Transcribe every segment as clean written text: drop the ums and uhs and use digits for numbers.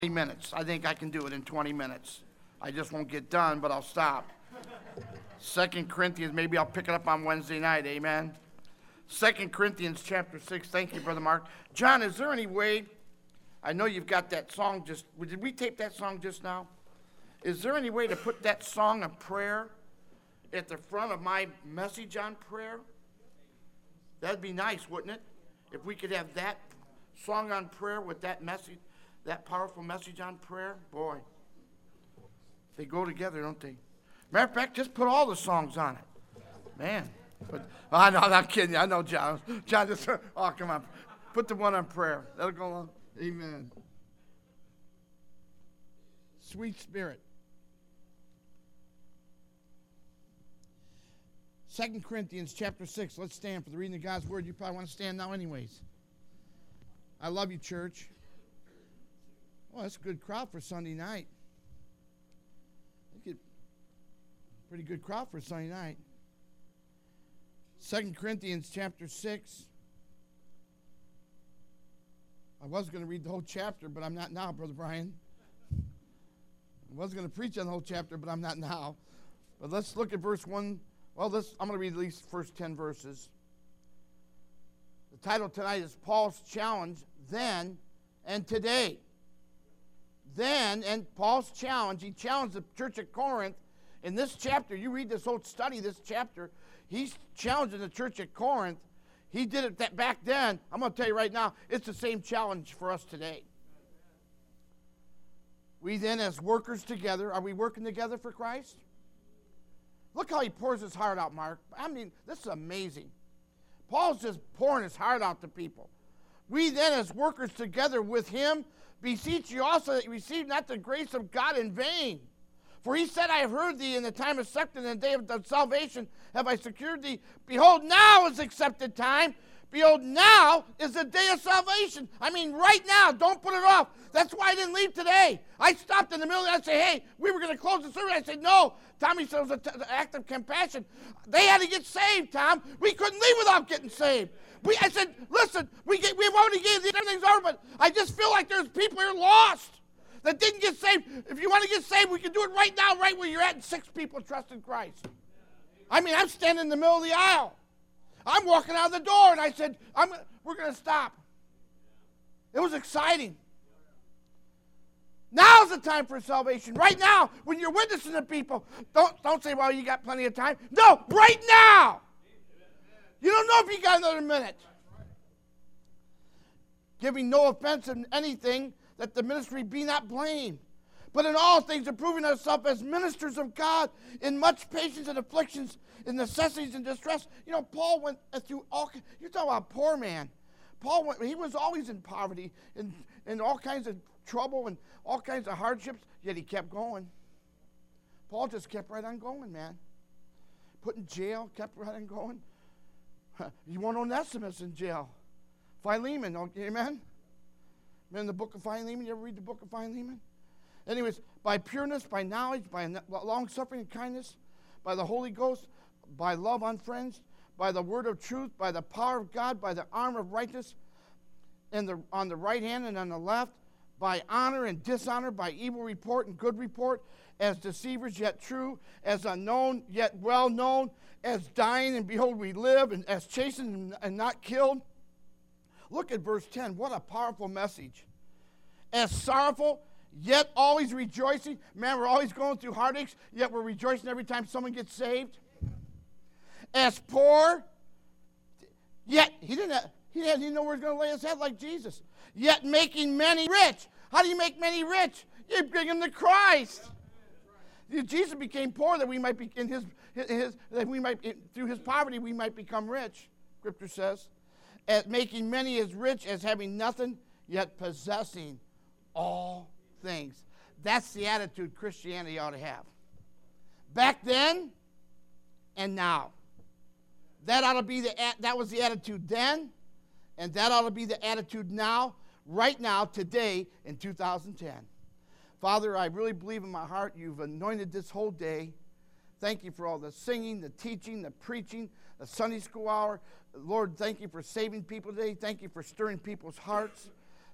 minutes. I think I can do it in 20 minutes. I just won't get done, but I'll stop. 2 Corinthians, maybe I'll pick it up on Wednesday night, amen? 2 Corinthians chapter 6, thank you, Brother Mark. John, is there any way, I know you've got that song did we tape that song just now? Is there any way to put that song of prayer at the front of my message on prayer? That'd be nice, wouldn't it? If we could have that song on prayer with that message, that powerful message on prayer, boy. They go together, don't they? Matter of fact, just put all the songs on it. Man. I know, I'm not kidding you. I know, John. John, just, oh, come on. Put the one on prayer. That'll go along. Amen. Sweet Spirit. 2 Corinthians chapter 6. Let's stand for the reading of God's word. You probably want to stand now anyways. I love you, church. Well, that's a good crowd for Sunday night. Pretty good crowd for Sunday night. 2 Corinthians chapter 6. I was going to read the whole chapter, but I'm not now, Brother Brian. I was going to preach on the whole chapter, but I'm not now. But let's look at verse 1. Well, I'm going to read at least the first 10 verses. The title tonight is Paul's Challenge, Then and Today. Then, and Paul's challenge, he challenged the church at Corinth. In this chapter, you read this whole study, this chapter, he's challenging the church at Corinth. He did it back then. I'm going to tell you right now, it's the same challenge for us today. We then, as workers together, are we working together for Christ? Look how he pours his heart out, Mark. I mean, this is amazing. Paul's just pouring his heart out to people. We then, as workers together with him, beseech you also that you receive not the grace of God in vain. For he said, I have heard thee in the time of acceptance, in the day of salvation have I secured thee. Behold, now is accepted time. Behold, now is the day of salvation. I mean, right now. Don't put it off. That's why I didn't leave today. I stopped in the middle and I said, hey, we were going to close the service. I said, no. Tommy said it was an act of compassion. They had to get saved, Tom. We couldn't leave without getting saved. I said, listen, we've already gave the everything's over, but I just feel like there's people here lost that didn't get saved. If you want to get saved, we can do it right now, right where you're at, and 6 people trust in Christ. I mean, I'm standing in the middle of the aisle. I'm walking out the door, and I said, we're going to stop. It was exciting. Now's the time for salvation. Right now, when you're witnessing to people, don't say, well, you got plenty of time. No, right now. You don't know if you got another minute. Giving no offense in anything, that the ministry be not blamed, but in all things approving ourselves as ministers of God, in much patience and afflictions, in necessities and distress. You know, Paul went through all. You're talking about a poor man. He was always in poverty and all kinds of trouble and all kinds of hardships, yet he kept going. Paul just kept right on going, man. Put in jail, kept right on going. You want Onesimus in jail. Philemon, amen? In the book of Philemon, you ever read the book of Philemon? Anyways, by pureness, by knowledge, by long-suffering and kindness, by the Holy Ghost, by love unfringed, by the word of truth, by the power of God, by the arm of righteousness, on the right hand and on the left, by honor and dishonor, by evil report and good report, as deceivers yet true, as unknown yet well known, as dying and behold we live, and as chastened and not killed. Look at verse 10. What a powerful message. As sorrowful, yet always rejoicing. Man, we're always going through heartaches, yet we're rejoicing every time someone gets saved. As poor, yet he didn't know where he was going to lay his head like Jesus. Yet making many rich. How do you make many rich? You bring them to Christ. Jesus became poor that we might be through his poverty we might become rich. Scripture says, as making many as rich as having nothing, yet possessing all things. That's the attitude Christianity ought to have. Back then and now. That was the attitude then, and that ought to be the attitude now, right now, today, in 2010. Father, I really believe in my heart you've anointed this whole day. Thank you for all the singing, the teaching, the preaching, the Sunday school hour. Lord, thank you for saving people today. Thank you for stirring people's hearts.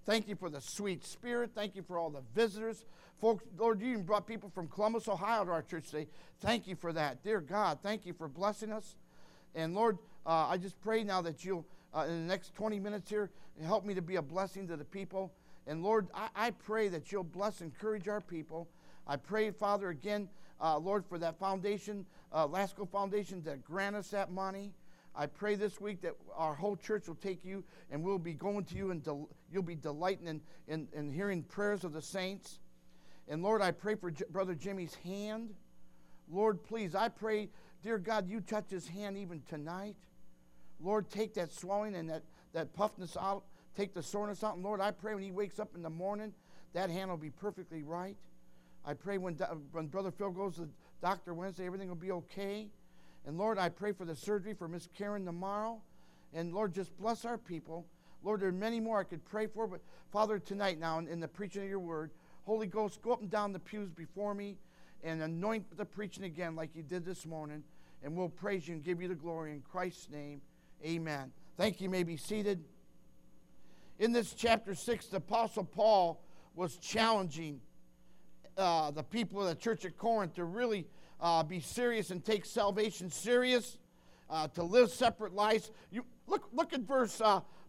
Thank you for the sweet spirit. Thank you for all the visitors. Folks, Lord, you even brought people from Columbus, Ohio to our church today. Thank you for that. Dear God, thank you for blessing us. And Lord, I just pray now that you'll, in the next 20 minutes here, help me to be a blessing to the people. And Lord, I pray that you'll bless and encourage our people. I pray, Father, again, Lord, for that foundation, Lasco Foundation, to grant us that money. I pray this week that our whole church will take you and we'll be going to you and you'll be delighting in hearing prayers of the saints. And Lord, I pray for Brother Jimmy's hand. Lord, please, I pray, dear God, you touch his hand even tonight. Lord, take that swelling and that puffness out. Take the soreness out. And Lord, I pray when he wakes up in the morning, that hand will be perfectly right. I pray when Brother Phil goes to the doctor Wednesday, everything will be okay. And Lord, I pray for the surgery for Miss Karen tomorrow. And Lord, just bless our people. Lord, there are many more I could pray for, but Father, tonight now in the preaching of your word, Holy Ghost, go up and down the pews before me and anoint the preaching again like you did this morning. And we'll praise you and give you the glory in Christ's name. Amen. Thank you. You may be seated. In this chapter 6, the Apostle Paul was challenging the people of the church at Corinth to really be serious and take salvation serious, to live separate lives. You look at verse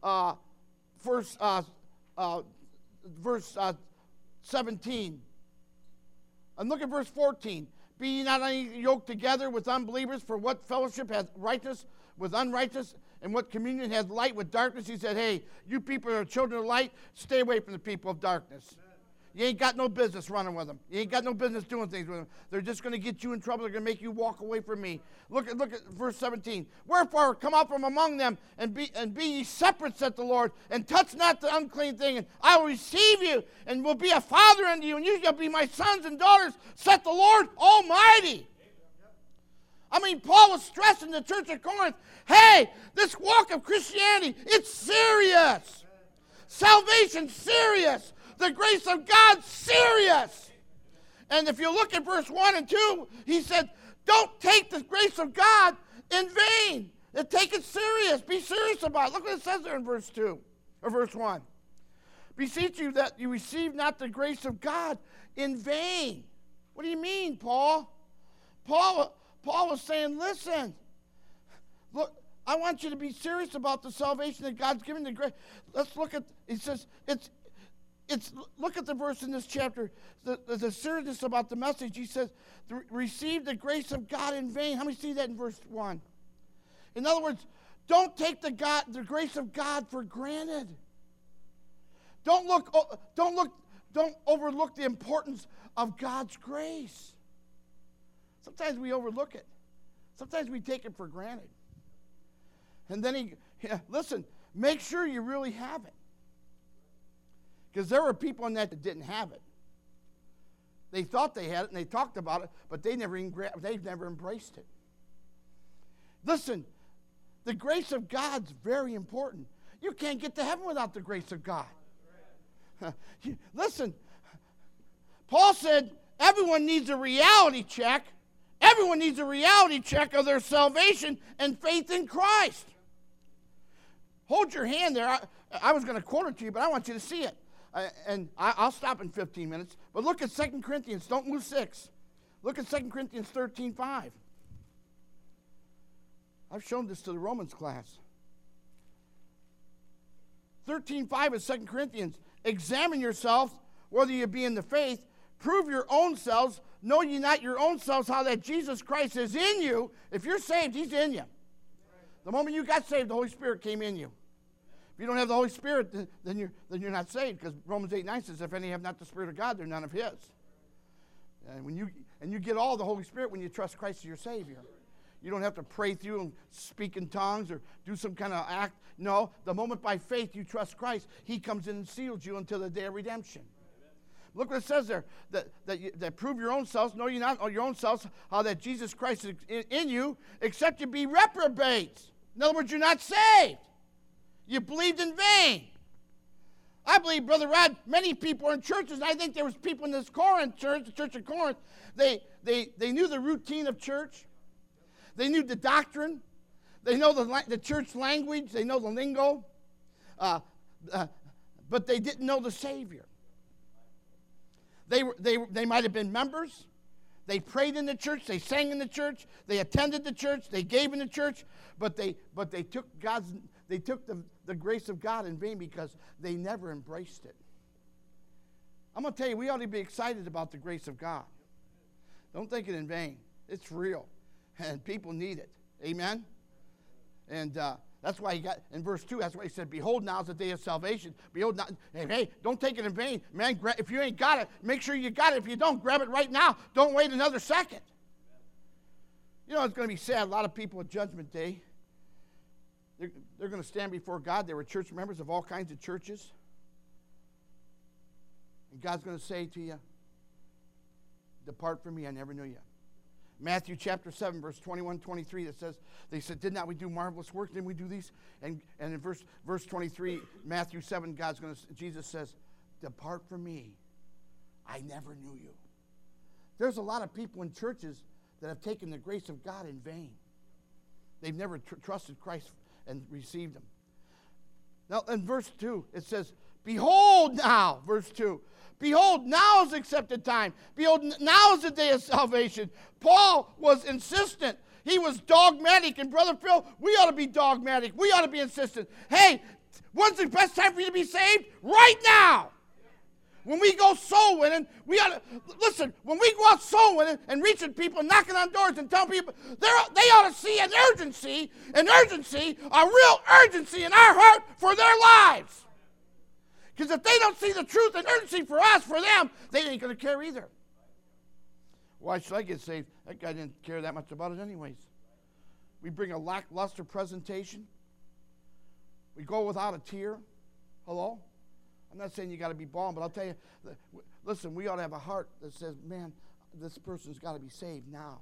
17. And look at verse 14. Be ye not yoked together with unbelievers, for what fellowship hath righteousness with unrighteousness, and what communion hath light with darkness? He said, hey, you people are children of light, stay away from the people of darkness. You ain't got no business running with them. You ain't got no business doing things with them. They're just going to get you in trouble. They're going to make you walk away from me. Look at verse 17. Wherefore come out from among them, and be ye separate, saith the Lord, and touch not the unclean thing, and I will receive you, and will be a father unto you, and you shall be my sons and daughters, saith the Lord Almighty. I mean, Paul was stressing the church at Corinth, hey, this walk of Christianity, it's serious. Salvation's serious. The grace of God's serious. And if you look at verse 1 and 2, he said, don't take the grace of God in vain. Take it serious. Be serious about it. Look what it says there in verse 2, or verse 1. Beseech you that you receive not the grace of God in vain. What do you mean, Paul? Paul was saying, listen, look, I want you to be serious about the salvation that God's given the grace. Let's look at, he says, look at the verse in this chapter, the seriousness about the message. He says, receive the grace of God in vain. How many see that in verse 1? In other words, don't take the grace of God for granted. Don't overlook the importance of God's grace. Sometimes we overlook it. Sometimes we take it for granted. And then listen, make sure you really have it. Because there were people in that didn't have it. They thought they had it and they talked about it, but they've never embraced it. Listen, the grace of God's very important. You can't get to heaven without the grace of God. Listen, Paul said everyone needs a reality check. Everyone needs a reality check of their salvation and faith in Christ. Hold your hand there. I was going to quote it to you, but I want you to see it. And I'll stop in 15 minutes. But look at 2 Corinthians. Don't lose 6. Look at 2 Corinthians 13:5. I've shown this to the Romans class. 13:5 of 2 Corinthians. Examine yourselves, whether you be in the faith. Prove your own selves. Know ye not your own selves how that Jesus Christ is in you. If you're saved, he's in you. The moment you got saved, the Holy Spirit came in you. If you don't have the Holy Spirit, then you're not saved, because Romans 8:9 says, if any have not the Spirit of God, they're none of his. And you get all the Holy Spirit when you trust Christ as your Savior. You don't have to pray through and speak in tongues or do some kind of act. No, the moment by faith you trust Christ, he comes in and seals you until the day of redemption. Look what it says there, that prove your own selves, know ye not your own selves, how that Jesus Christ is in you, except you be reprobates. In other words, you're not saved. You believed in vain. I believe, Brother Rod, many people are in churches, and I think there was people in this Corinth church, the church of Corinth, they knew the routine of church. They knew the doctrine. They know the church language. They know the lingo. but they didn't know the Savior. They might have been members. They prayed in the church. They sang in the church. They attended the church. They gave in the church. But they took the grace of God in vain because they never embraced it. I'm going to tell you, we ought to be excited about the grace of God. Don't think it in vain. It's real, and people need it. Amen? And that's why he got, in verse 2, that's why he said, behold, now is the day of salvation. Behold, now, hey, don't take it in vain. Man, if you ain't got it, make sure you got it. If you don't, grab it right now. Don't wait another second. You know, it's going to be sad. A lot of people at Judgment Day, they're going to stand before God. They were church members of all kinds of churches. And God's going to say to you, depart from me, I never knew you. Matthew chapter 7, verse 21, 23, that says, they said, did not we do marvelous work? Didn't we do these? And in verse 23, Matthew 7, Jesus says, depart from me, I never knew you. There's a lot of people in churches that have taken the grace of God in vain. They've never trusted Christ and received him. Now, in verse 2, it says, behold now, verse 2, behold, now is the accepted time. Behold, now is the day of salvation. Paul was insistent. He was dogmatic. And Brother Phil, we ought to be dogmatic. We ought to be insistent. Hey, when's the best time for you to be saved? Right now. When we go soul winning, we ought to, listen, when we go out soul winning and reaching people, knocking on doors and telling people, they ought to see an urgency, a real urgency in our heart for their lives. Because if they don't see the truth and urgency for us, for them, they ain't going to care either. Why should I get saved? That guy didn't care that much about it anyways. We bring a lackluster presentation. We go without a tear. Hello? I'm not saying you got to be bald, but I'll tell you, listen, we ought to have a heart that says, man, this person's got to be saved now.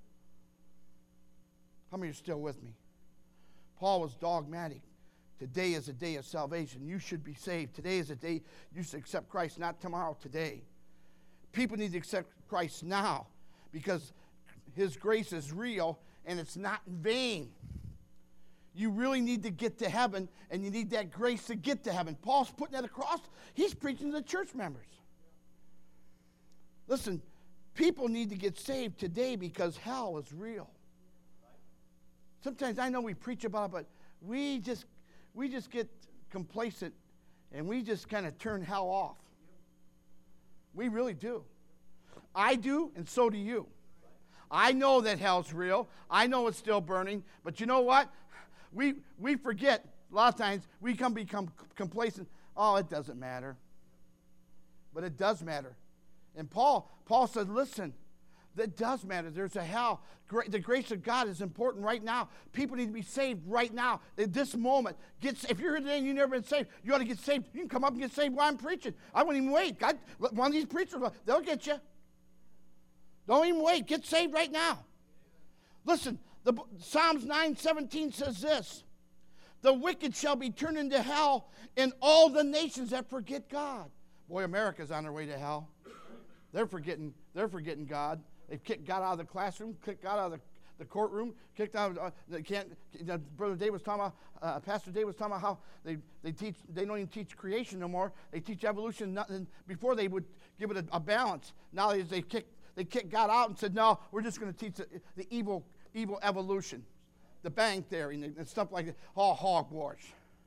How many are still with me? Paul was dogmatic. Today is a day of salvation. You should be saved. Today is a day you should accept Christ, not tomorrow, today. People need to accept Christ now because his grace is real and it's not in vain. You really need to get to heaven, and you need that grace to get to heaven. Paul's putting that across. He's preaching to the church members. Listen, people need to get saved today because hell is real. Sometimes I know we preach about it, but we just get complacent, and we just kind of turn hell off. We really do. I do, and so do you. I know that hell's real. I know it's still burning, but you know what? We forget, a lot of times, we become complacent. Oh, it doesn't matter. But it does matter. And Paul said, listen, that does matter. There's a hell. The grace of God is important right now. People need to be saved right now, at this moment. If you're here today and you've never been saved, you ought to get saved. You can come up and get saved while I'm preaching. I wouldn't even wait. God, one of these preachers, they'll get you. Don't even wait. Get saved right now. Listen, Psalms 9:17 says this, the wicked shall be turned into hell and all the nations that forget God. Boy, America's on their way to hell. They're forgetting God. They've kicked God out of the classroom, kicked God out of the courtroom, kicked out Brother Dave was talking about, Pastor Dave was talking about how they don't even teach creation no more. They teach evolution. Before they would give it a balance. Now they kicked God out and said, no, we're just going to teach the evil evolution, the bang theory and stuff like that. All hogwash.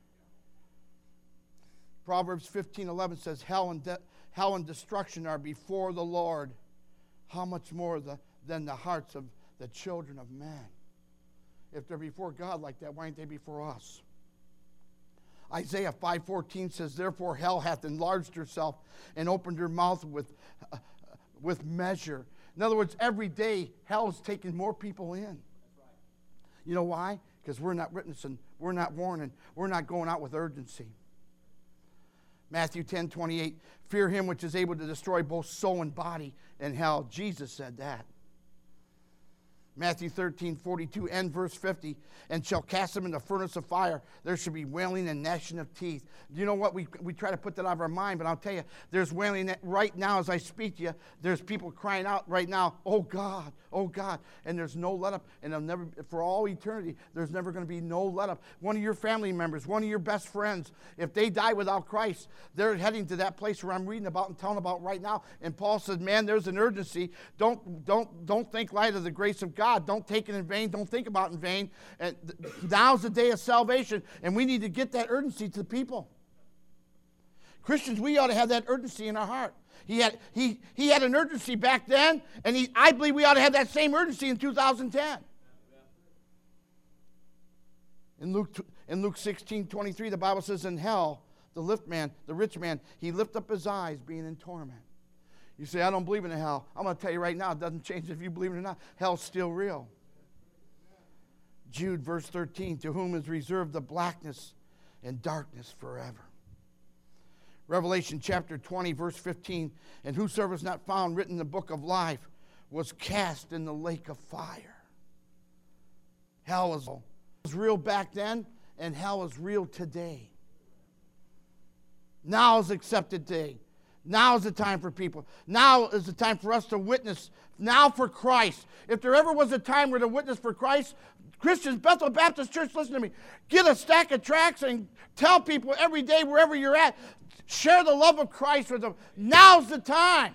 Proverbs 15:11 says, hell and destruction are before the Lord. How much more than the hearts of the children of man? If they're before God like that, why aren't they before us? Isaiah 5:14 says, therefore hell hath enlarged herself and opened her mouth with measure. In other words, every day, hell is taking more people in. You know why? Because we're not witnessing, we're not warning, we're not going out with urgency. Matthew 10:28, fear him which is able to destroy both soul and body in hell. Jesus said that. Matthew 13:42 and verse 50, and shall cast them in the furnace of fire. There should be wailing and gnashing of teeth. You know what? We try to put that out of our mind, but I'll tell you, there's wailing right now as I speak to you. There's people crying out right now, oh God, and there's no let up, and they'll never, for all eternity, there's never going to be no let up. One of your family members, one of your best friends, if they die without Christ, they're heading to that place where I'm reading about and telling about right now. And Paul said, man, there's an urgency. Don't think light of the grace of God. Don't take it in vain. Don't think about it in vain. And now's the day of salvation, and we need to get that urgency to the people. Christians, we ought to have that urgency in our heart. He had an urgency back then, and I believe we ought to have that same urgency in 2010. In Luke 16:23, the Bible says, in hell, the rich man, he lift up his eyes, being in torment. You say, I don't believe in hell. I'm going to tell you right now, it doesn't change if you believe it or not. Hell's still real. Jude, verse 13, to whom is reserved the blackness and darkness forever. Revelation chapter 20, verse 15, and whosoever is not found written in the book of life was cast in the lake of fire. Hell was real back then, and hell is real today. Now is accepted day. Now is the time for people. Now is the time for us to witness. Now for Christ. If there ever was a time where to witness for Christ, Christians, Bethel Baptist Church, listen to me. Get a stack of tracts and tell people every day, wherever you're at, share the love of Christ with them. Now's the time.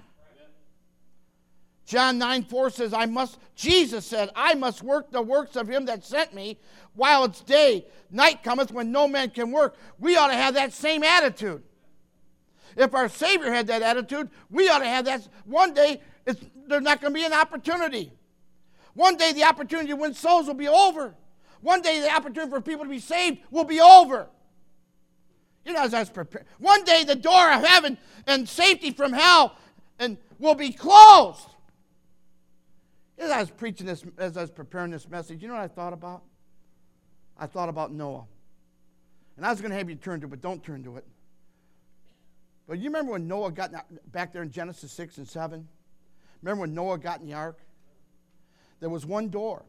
John 9:4 says, Jesus said, I must work the works of him that sent me while it's day. Night cometh when no man can work. We ought to have that same attitude. If our Savior had that attitude, we ought to have that. One day, there's not going to be an opportunity. One day, the opportunity to win souls will be over. One day, the opportunity for people to be saved will be over. You know, as I was prepared. One day, the door of heaven and safety from hell will be closed. As I was preaching this, as I was preparing this message, you know what I thought about? I thought about Noah. And I was going to have you turn to it, but don't turn to it. But you remember when Noah got back there in Genesis 6 and 7? Remember when Noah got in the ark? There was one door.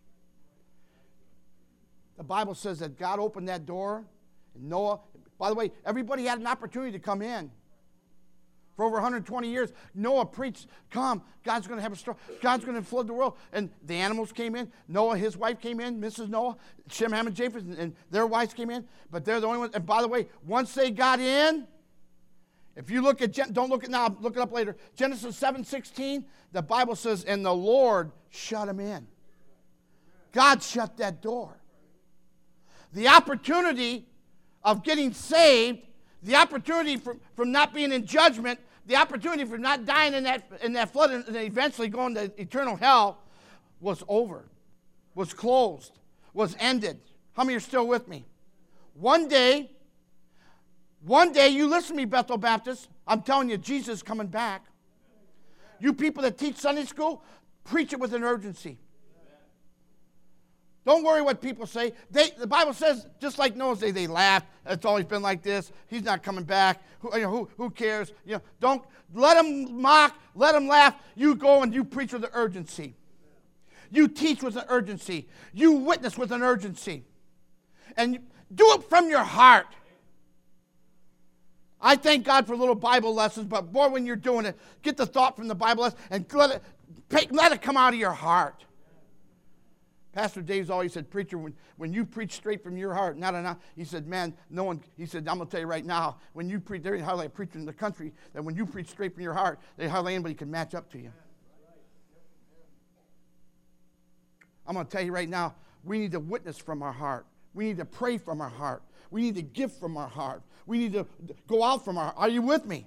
The Bible says that God opened that door, and Noah, by the way, everybody had an opportunity to come in. For over 120 years, Noah preached, come, God's going to have a storm. God's going to flood the world. And the animals came in. Noah, his wife came in, Mrs. Noah. Shem, Ham, and Japheth, and their wives came in. But they're the only ones. And by the way, once they got in, if you look at, don't look at now, look it up later. Genesis 7:16, the Bible says, and the Lord shut him in. God shut that door. The opportunity of getting saved, the opportunity from not being in judgment, the opportunity for not dying in that flood and eventually going to eternal hell was over, was closed, was ended. How many are still with me? One day, you listen to me, Bethel Baptist, I'm telling you, Jesus is coming back. You people that teach Sunday school, preach it with an urgency. Don't worry what people say. The Bible says, just like Noah's day, they laughed. It's always been like this. He's not coming back. Who cares? Don't let them mock. Let them laugh. You go and you preach with an urgency. You teach with an urgency. You witness with an urgency. And do it from your heart. I thank God for little Bible lessons, but boy, when you're doing it, get the thought from the Bible lesson and let it come out of your heart. Pastor Dave's always said, preacher, when you preach straight from your heart, he said, man, no one, he said, I'm going to tell you right now, when you preach, there's hardly a preacher in the country that when you preach straight from your heart, there's hardly anybody can match up to you. I'm going to tell you right now, we need to witness from our heart. We need to pray from our heart. We need to give from our heart. We need to go out from our heart. Are you with me?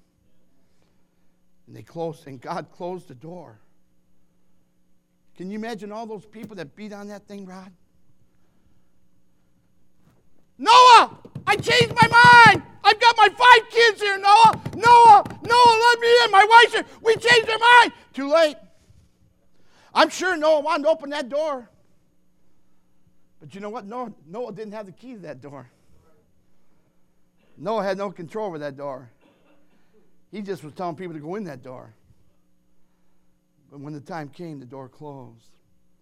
And God closed the door. Can you imagine all those people that beat on that thing, Rod? Noah, I changed my mind. I've got my 5 kids here, Noah. Noah, let me in. My wife's here. We changed our mind. Too late. I'm sure Noah wanted to open that door. But you know what? Noah didn't have the key to that door. Noah had no control over that door. He just was telling people to go in that door. But when the time came, the door closed.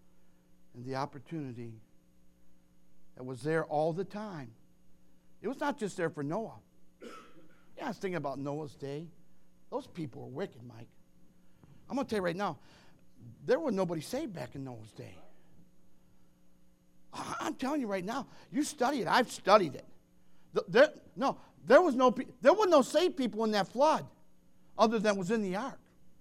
And the opportunity that was there all the time. It was not just there for Noah. Yeah, I was thinking about Noah's day. Those people were wicked, Mike. I'm going to tell you right now, there was nobody saved back in Noah's day. I'm telling you right now, you study it. I've studied it. There was no saved people in that flood other than was in the ark.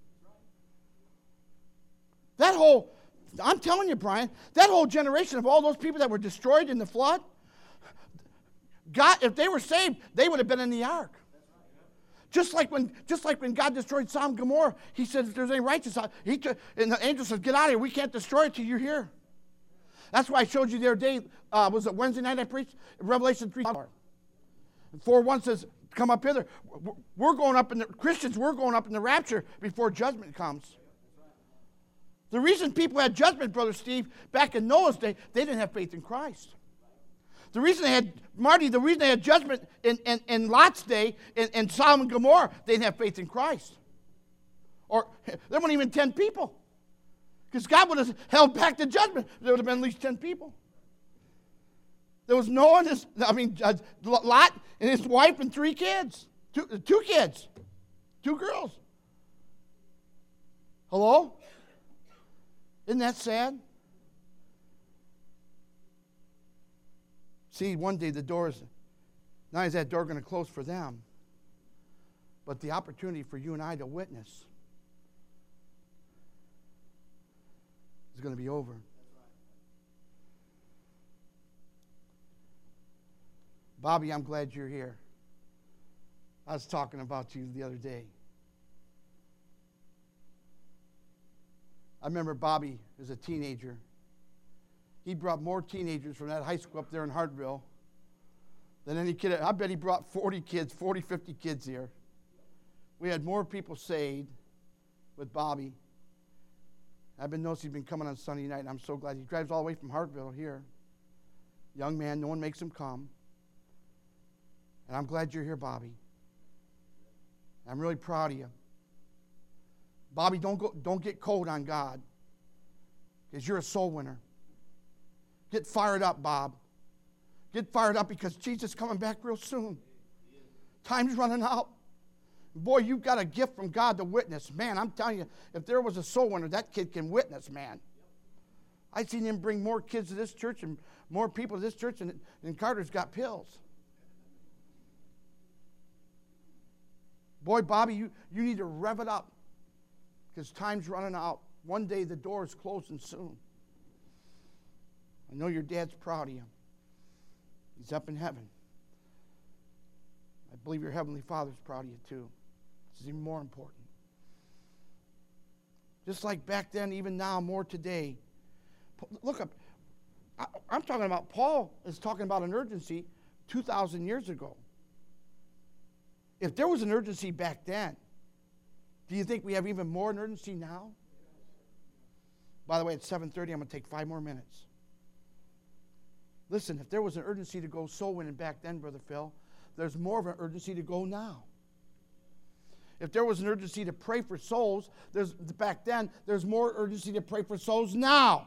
I'm telling you, Brian, that whole generation of all those people that were destroyed in the flood, God, if they were saved, they would have been in the ark. Just like when God destroyed Sodom and Gomorrah, he said, if there's any righteous, and the angel said, get out of here. We can't destroy it till you're here. That's why I showed you the other day, was it Wednesday night I preached? Revelation 3. 4:1 says, come up hither. We're going up Christians, we're going up in the rapture before judgment comes. The reason people had judgment, Brother Steve, back in Noah's day, they didn't have faith in Christ. The reason they had judgment in Lot's day, in Sodom and Gomorrah, they didn't have faith in Christ. Or there weren't even 10 people. Because God would have held back the judgment. There would have been at least 10 people. There was Noah Lot and his wife and 3 kids. Two kids. 2 girls. Hello? Isn't that sad? See, one day not only is that door going to close for them, but the opportunity for you and I to witness is going to be over. Bobby, I'm glad you're here. I was talking about you the other day. I remember Bobby as a teenager. He brought more teenagers from that high school up there in Hartville than any kid. I bet he brought 40 kids, 40, 50 kids here. We had more people saved with Bobby. I've been noticing he's been coming on Sunday night, and I'm so glad. He drives all the way from Hartville here. Young man, no one makes him come. And I'm glad you're here, Bobby. I'm really proud of you. Bobby, don't get cold on God, because you're a soul winner. Get fired up, Bob. Get fired up, because Jesus is coming back real soon. Time's running out. Boy, you've got a gift from God to witness. Man, I'm telling you, if there was a soul winner, that kid can witness, man. I've seen him bring more kids to this church and more people to this church than Carter's got pills. Boy, Bobby, you need to rev it up, because time's running out. One day the door is closing soon. I know your dad's proud of you. He's up in heaven. I believe your Heavenly Father's proud of you too. This is even more important. Just like back then, even now, more today. Look up. I'm talking about, Paul is talking about an urgency 2,000 years ago. If there was an urgency back then, do you think we have even more an urgency now? By the way, at 7:30, I'm going to take 5 more minutes. Listen, if there was an urgency to go soul winning back then, Brother Phil, there's more of an urgency to go now. If there was an urgency to pray for souls, back then, there's more urgency to pray for souls now.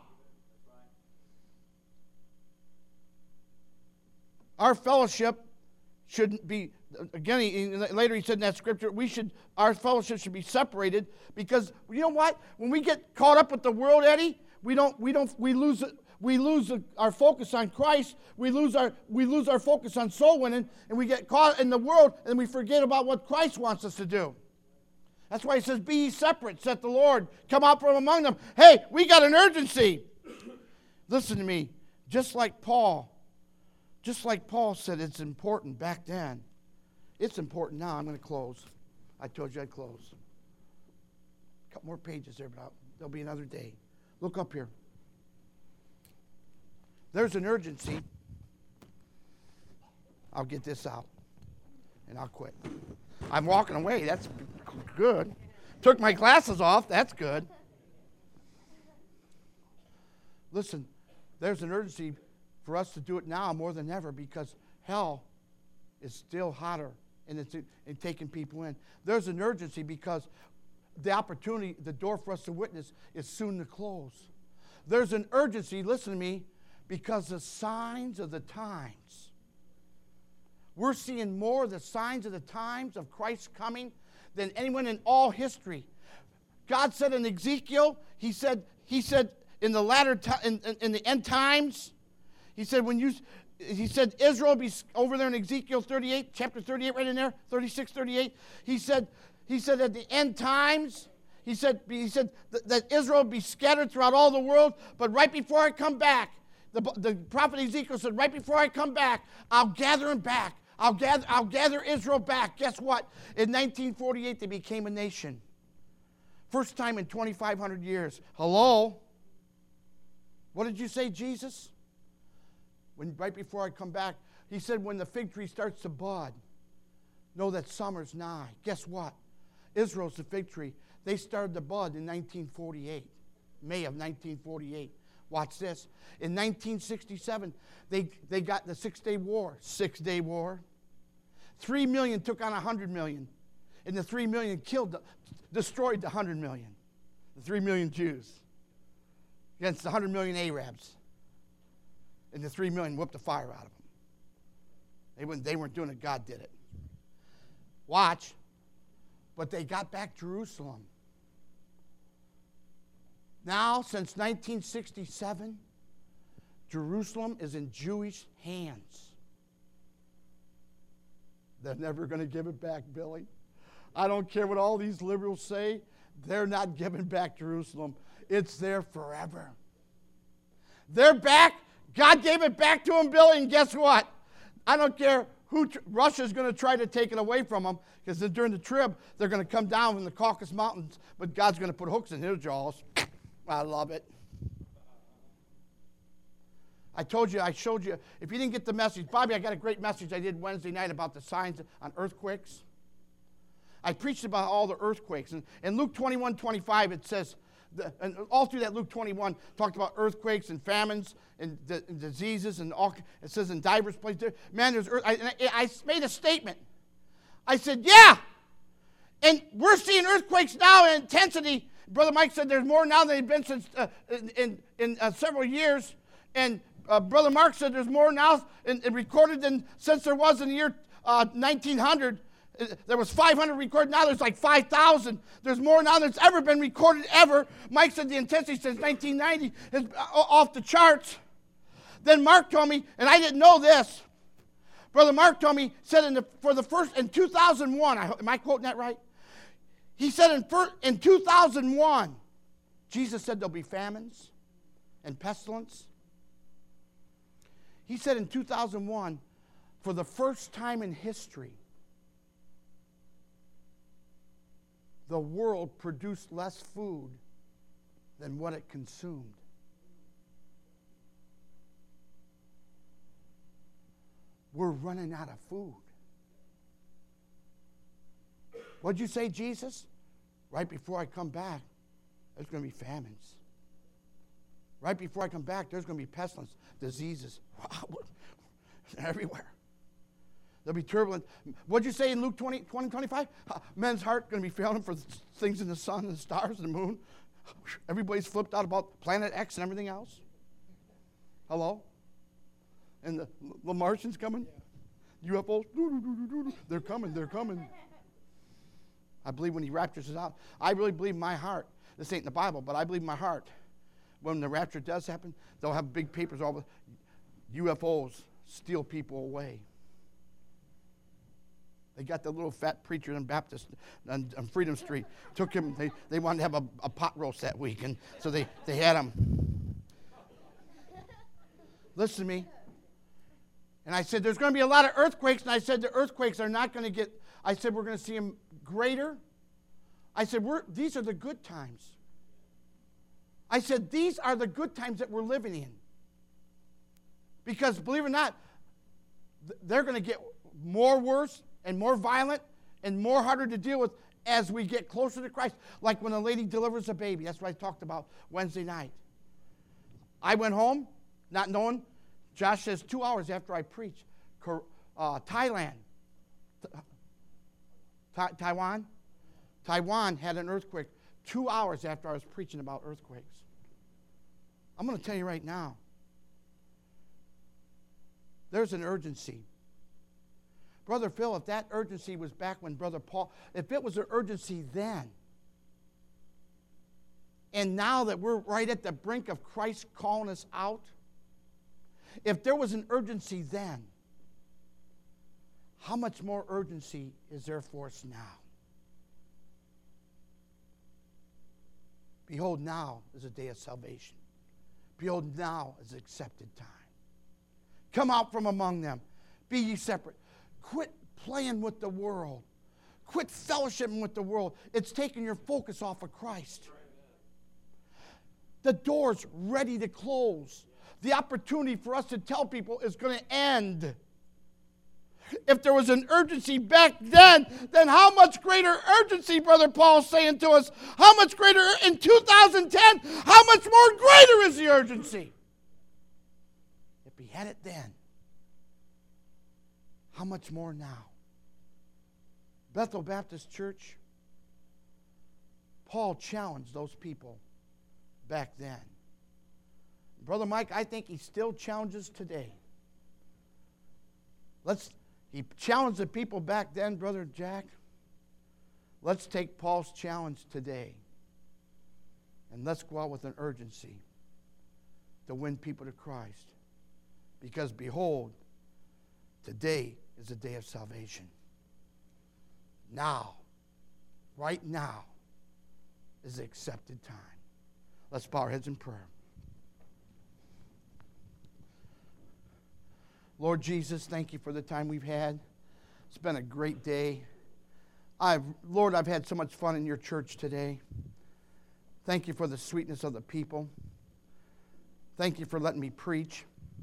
Our fellowship shouldn't be, again, later he said in that scripture, our fellowship should be separated, because you know what? When we get caught up with the world, Eddie, we lose our focus on Christ. We lose our focus on soul winning, and we get caught in the world, and we forget about what Christ wants us to do. That's why he says, "Be ye separate," saith the Lord. Come out from among them. Hey, we got an urgency. Listen to me. Just like Paul said, it's important back then. It's important now. I'm going to close. I told you I'd close. A couple more pages there, but there'll be another day. Look up here. There's an urgency. I'll get this out, and I'll quit. I'm walking away. That's good. Took my glasses off. That's good. Listen, there's an urgency for us to do it now more than ever, because hell is still hotter and it's taking people in. There's an urgency because the opportunity, the door for us to witness is soon to close. There's an urgency, listen to me, because the signs of the times. We're seeing more of the signs of the times of Christ coming than anyone in all history. God said in Ezekiel, he said in the in the end times, he said Israel be over there in Ezekiel 38, chapter 38, right in there, 36, 38. He said at the end times, he said that Israel be scattered throughout all the world, but right before I come back, the prophet Ezekiel said, right before I come back, I'll gather them back. I'll gather Israel back. Guess what? In 1948, they became a nation. First time in 2,500 years. Hello? What did you say, Jesus? Right before I come back, he said, when the fig tree starts to bud, know that summer's nigh. Guess what? Israel's the fig tree. They started to bud in 1948, May of 1948. Watch this. In 1967, they got the 6-day war. 6-day war. 3 million took on 100 million. And the 3 million destroyed the 100 million. The 3 million Jews against the 100 million Arabs. And the 3 million whooped the fire out of them. They weren't doing it. God did it. Watch. But they got back Jerusalem. Now, since 1967, Jerusalem is in Jewish hands. They're never going to give it back, Billy. I don't care what all these liberals say. They're not giving back Jerusalem. It's there forever. They're back. God gave it back to them, Billy, and guess what? I don't care who Russia's going to try to take it away from them, because during the trib, they're going to come down from the Caucasus Mountains, but God's going to put hooks in their jaws. I love it. I told you, I showed you. If you didn't get the message, Bobby, I got a great message I did Wednesday night about the signs on earthquakes. I preached about all the earthquakes. And in Luke 21:25, it says, and all through that Luke 21 talked about earthquakes and famines and diseases and all. It says in divers places. Man, there's earth. I made a statement. I said, yeah. And we're seeing earthquakes now in intensity. Brother Mike said there's more now than they've been since in several years. And Brother Mark said there's more now and recorded than since there was in the year 1900. There was 500 recorded. Now there's like 5,000. There's more now than it's ever been recorded ever. Mike said the intensity since 1990 is off the charts. Then Mark told me, and I didn't know this. Brother Mark told me, said in 2001, am I quoting that right? He said in 2001, Jesus said there'll be famines and pestilence. He said in 2001, for the first time in history, the world produced less food than what it consumed. We're running out of food. What'd you say, Jesus? Right before I come back, there's going to be famines. Right before I come back, there's going to be pestilence, diseases, everywhere. There'll be turbulence. What'd you say in Luke 20:25? Men's heart going to be failing for things in the sun and the stars and the moon. Everybody's flipped out about Planet X and everything else. Hello? And the Martians coming? UFOs? They're coming, they're coming. I believe when he raptures us out, I really believe in my heart. This ain't in the Bible, but I believe in my heart. When the rapture does happen, they'll have big papers all over. UFOs steal people away. They got the little fat preacher in Baptist on Freedom Street. Took him, they wanted to have a pot roast that week, and so they had him. Listen to me. And I said, there's going to be a lot of earthquakes, and I said the earthquakes are not going to get, I said we're going to see them greater. I said, these are the good times. I said, these are the good times that we're living in. Because believe it or not, they're going to get more worse and more violent and more harder to deal with as we get closer to Christ. Like when a lady delivers a baby. That's what I talked about Wednesday night. I went home not knowing. Josh says 2 hours after I preached, Taiwan had an earthquake 2 hours after I was preaching about earthquakes. I'm going to tell you right now, there's an urgency. Brother Phil, if that urgency was back when Brother Paul, if it was an urgency then, and now that we're right at the brink of Christ calling us out, if there was an urgency then, how much more urgency is there for us now? Behold, now is a day of salvation. Behold, now is accepted time. Come out from among them. Be ye separate. Quit playing with the world. Quit fellowshipping with the world. It's taking your focus off of Christ. The door's ready to close. The opportunity for us to tell people is going to end. If there was an urgency back then how much greater urgency, Brother Paul's saying to us, how much greater in 2010, how much more greater is the urgency? If he had it then, how much more now? Bethel Baptist Church, Paul challenged those people back then. Brother Mike, I think he still challenges today. He challenged the people back then, Brother Jack. Let's take Paul's challenge today. And let's go out with an urgency to win people to Christ. Because behold, today is a day of salvation. Now, right now, is the accepted time. Let's bow our heads in prayer. Lord Jesus, thank you for the time we've had. It's been a great day. Lord, I've had so much fun in your church today. Thank you for the sweetness of the people. Thank you for letting me preach.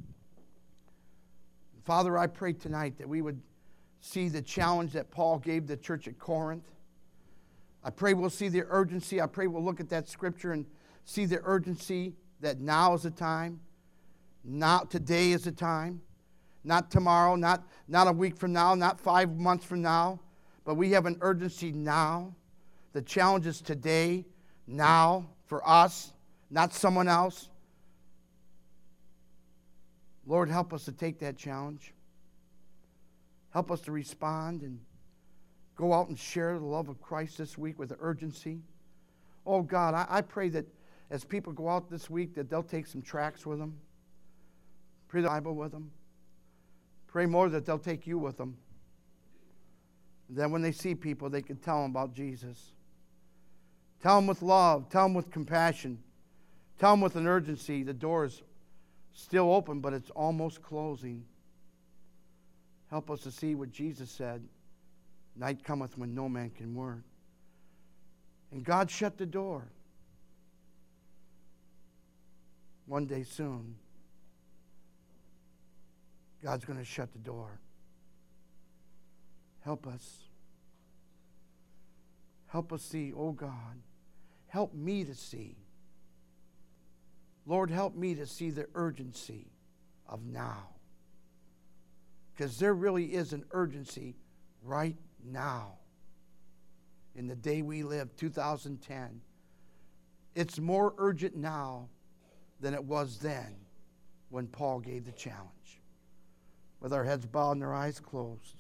Father, I pray tonight that we would see the challenge that Paul gave the church at Corinth. I pray we'll see the urgency. I pray we'll look at that scripture and see the urgency that now is the time. Now, today is the time. Not tomorrow, not a week from now, not 5 months from now. But we have an urgency now. The challenge is today, now, for us, not someone else. Lord, help us to take that challenge. Help us to respond and go out and share the love of Christ this week with urgency. Oh, God, I pray that as people go out this week that they'll take some tracts with them. Pray the Bible with them. Pray more that they'll take you with them. Then when they see people, they can tell them about Jesus. Tell them with love. Tell them with compassion. Tell them with an urgency. The door is still open, but it's almost closing. Help us to see what Jesus said. Night cometh when no man can work. And God shut the door. One day soon, God's going to shut the door. Help us. Help us see, oh God. Help me to see. Lord, help me to see the urgency of now. Because there really is an urgency right now. In the day we live, 2010. It's more urgent now than it was then when Paul gave the challenge. With our heads bowed and our eyes closed.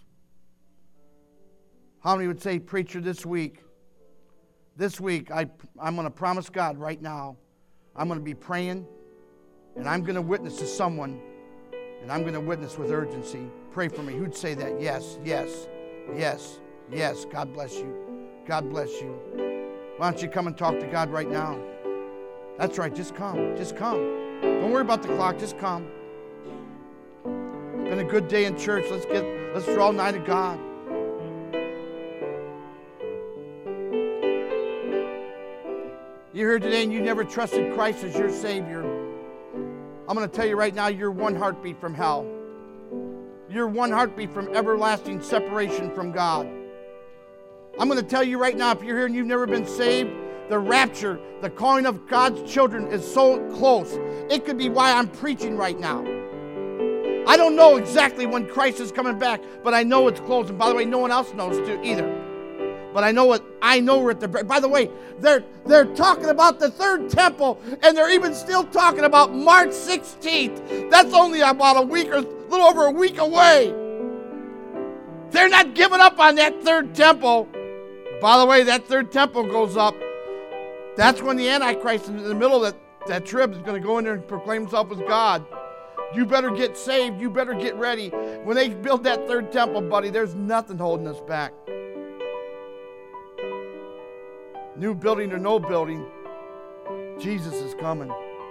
How many would say, preacher, this week, I'm going to promise God right now, I'm going to be praying, and I'm going to witness to someone, and I'm going to witness with urgency. Pray for me. Who'd say that? Yes, yes, yes, yes. God bless you. God bless you. Why don't you come and talk to God right now? That's right. Just come. Just come. Don't worry about the clock. Just come. It's been a good day in church. Let's draw nigh to God. You're here today and you never trusted Christ as your Savior. I'm going to tell you right now, you're one heartbeat from hell. You're one heartbeat from everlasting separation from God. I'm going to tell you right now, if you're here and you've never been saved, the rapture, the calling of God's children is so close. It could be why I'm preaching right now. I don't know exactly when Christ is coming back, but I know it's close. And by the way, no one else knows too either. But I know we're at the, by the way, they're talking about the third temple, and they're even still talking about March 16th. That's only about a week or a little over a week away. They're not giving up on that third temple. By the way, that third temple goes up. That's when the Antichrist in the middle of that trib is going to go in there and proclaim himself as God. You better get saved. You better get ready. When they build that third temple, buddy, there's nothing holding us back. New building or no building, Jesus is coming.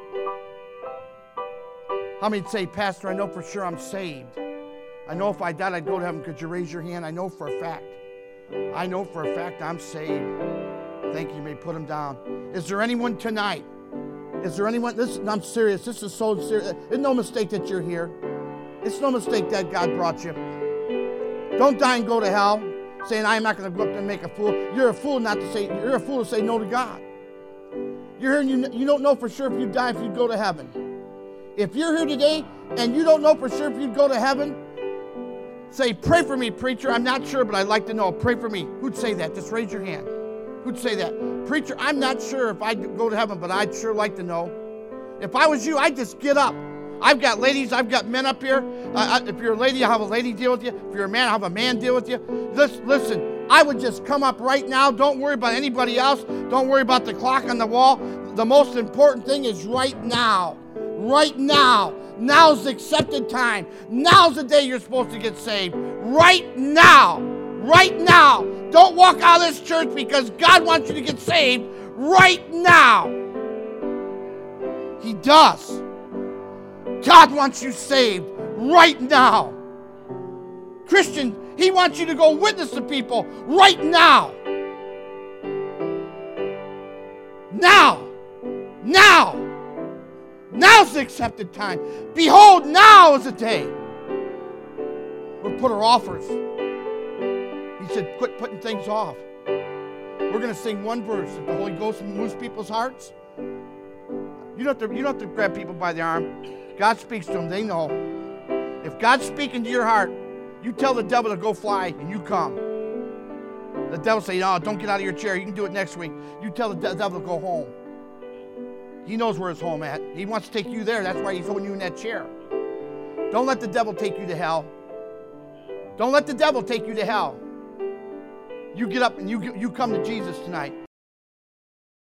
How many say, Pastor, I know for sure I'm saved. I know if I died, I'd go to heaven. Could you raise your hand? I know for a fact. I know for a fact I'm saved. Thank you. You may put them down. Is there anyone tonight? Is there anyone? I'm serious. This is so serious. It's no mistake that you're here. It's no mistake that God brought you. Don't die and go to hell saying, I'm not going to go up there and make a fool. You're a fool you're a fool to say no to God. You're here and you don't know for sure if you die, if you'd go to heaven. If you're here today and you don't know for sure if you'd go to heaven, say, pray for me, preacher. I'm not sure, but I'd like to know. Pray for me. Who'd say that? Just raise your hand. Who'd say that? Preacher, I'm not sure if I'd go to heaven, but I'd sure like to know. If I was you, I'd just get up. I've got ladies, I've got men up here. If you're a lady, I'll have a lady deal with you. If you're a man, I'll have a man deal with you. Listen, I would just come up right now. Don't worry about anybody else. Don't worry about the clock on the wall. The most important thing is right now. Right now. Now's the accepted time. Now's the day you're supposed to get saved. Right now. Right now. Don't walk out of this church because God wants you to get saved right now. He does. God wants you saved right now. Christian, He wants you to go witness to people right now. Now. Now. Now's the accepted time. Behold, now is the day. We'll put our offers. He said, quit putting things off. We're going to sing one verse that the Holy Ghost moves people's hearts. You don't have to grab people by the arm. God speaks to them. They know. If God's speaking to your heart, you tell the devil to go fly and you come. The devil say, no, don't get out of your chair. You can do it next week. You tell the devil to go home. He knows where his home at. He wants to take you there. That's why he's holding you in that chair. Don't let the devil take you to hell. Don't let the devil take you to hell. You get up and you come to Jesus tonight.